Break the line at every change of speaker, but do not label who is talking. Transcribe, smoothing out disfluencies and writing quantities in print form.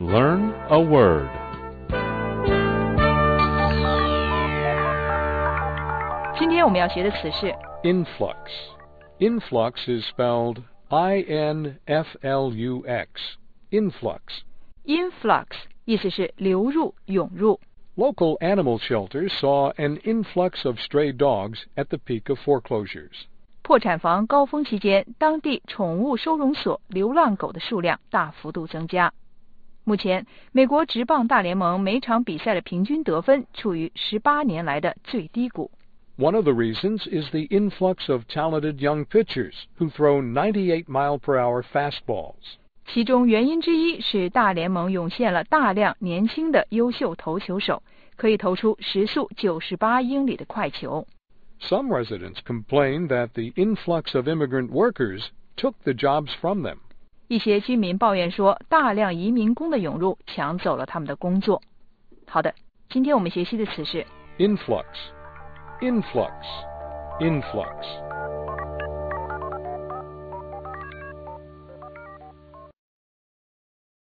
Learn a word.
今天我们要学的词是
Influx. Influx is spelled I-N-F-L-U-X. Influx.
influx， 意思是流入、涌入。
Local animal shelters saw an influx of stray dogs at the peak of foreclosures.
破产房高峰期间，当地宠物收容所流浪狗的数量大幅度增加。目前，美国职棒大联盟每场比赛的平均得分处于18年来的最低谷。
One of the reasons is the influx of talented young pitchers who throw 98-mile-per-hour fastballs.
其中原因之一是大联盟涌现了大量年轻的优秀投球手，可以投出时速98英里的快球。
Some residents complain that the influx of immigrant workers took the jobs from them.
一些居民抱怨说，大量移民工的涌入抢走了他们的工作。好的，今天我们学习的词是
Influx. Influx. Influx.